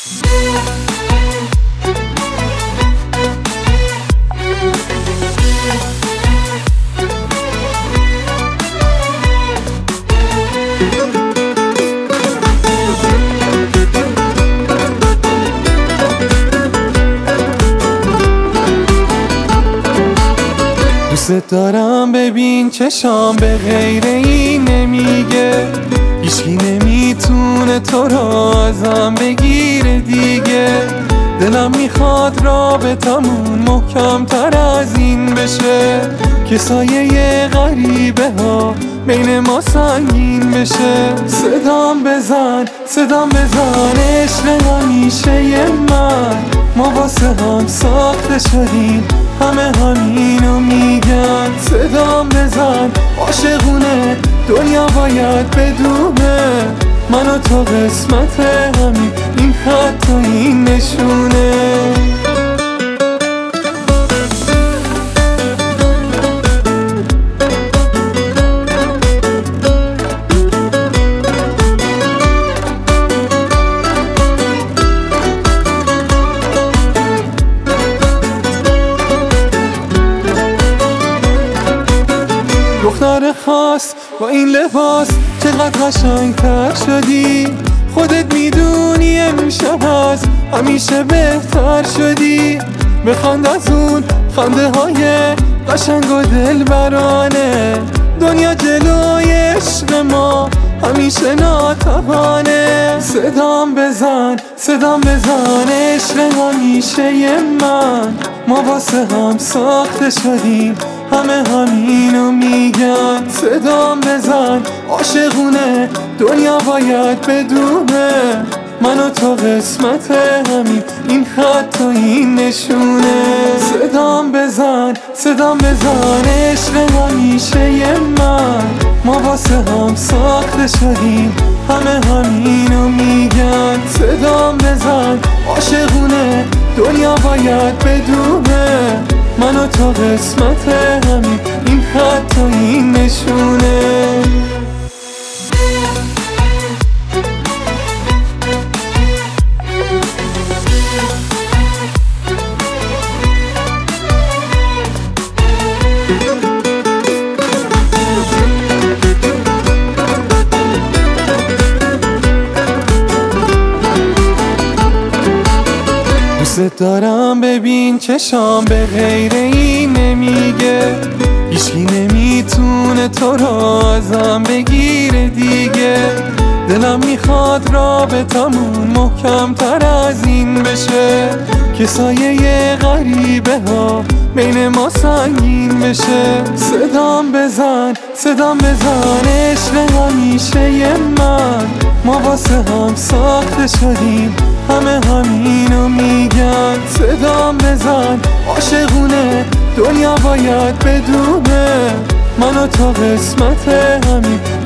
دوست دارم ببین چشام به غیر این نمیگه، هیچکی نمیتونه تو را ازم بگیره دیگه. دلم میخواد رابطمون محکم تر از این بشه، که سایه غریبه ها بین ما سنگین بشه. صدام بزن عشق همیشه من، ما واسه هم ساخته شدیم، همه همینو میگن. صدام بزن عاشقونه، دنیا باید بدونه، من و تو قسمت همین، این خط و این نشونه. دختر خاص با این لباس چقدر قشنگتر شدی، خودت میدونی امشب هست همیشه بهتر شدی. بخند از اون خنده های قشنگ و دلبرانه، دنیا جلوی عشق ما همیشه ناتوانه. صدام بزن عشق همیشه من، ما واسه هم ساخته شدیم، همه همینو میگن. صدام بزن عاشقونه، دنیا باید بدونه، من و تو قسمت همین، این خط و این نشونه. صدام بزن عشق همیشه من، ما واسه هم ساخته شدیم، همه همینو میگن. صدام بزن عاشقونه، دنیا باید بدونه، من و تو قسمت همین، این خط و این نشونه. دوست دارم ببین چشام به غیر این نمیگه، هیچکی نمیتونه تو را ازم بگیره دیگه. دلم میخواد رابطمون محکم تر از این بشه، که سایه غریبه ها بین ما سنگین بشه. صدام بزن عشق همیشه من، ما واسه هم ساخته شدیم، همه همینو میگن. صدام بزن عاشقونه، دنیا باید بدونه، من و تو قسمت همین،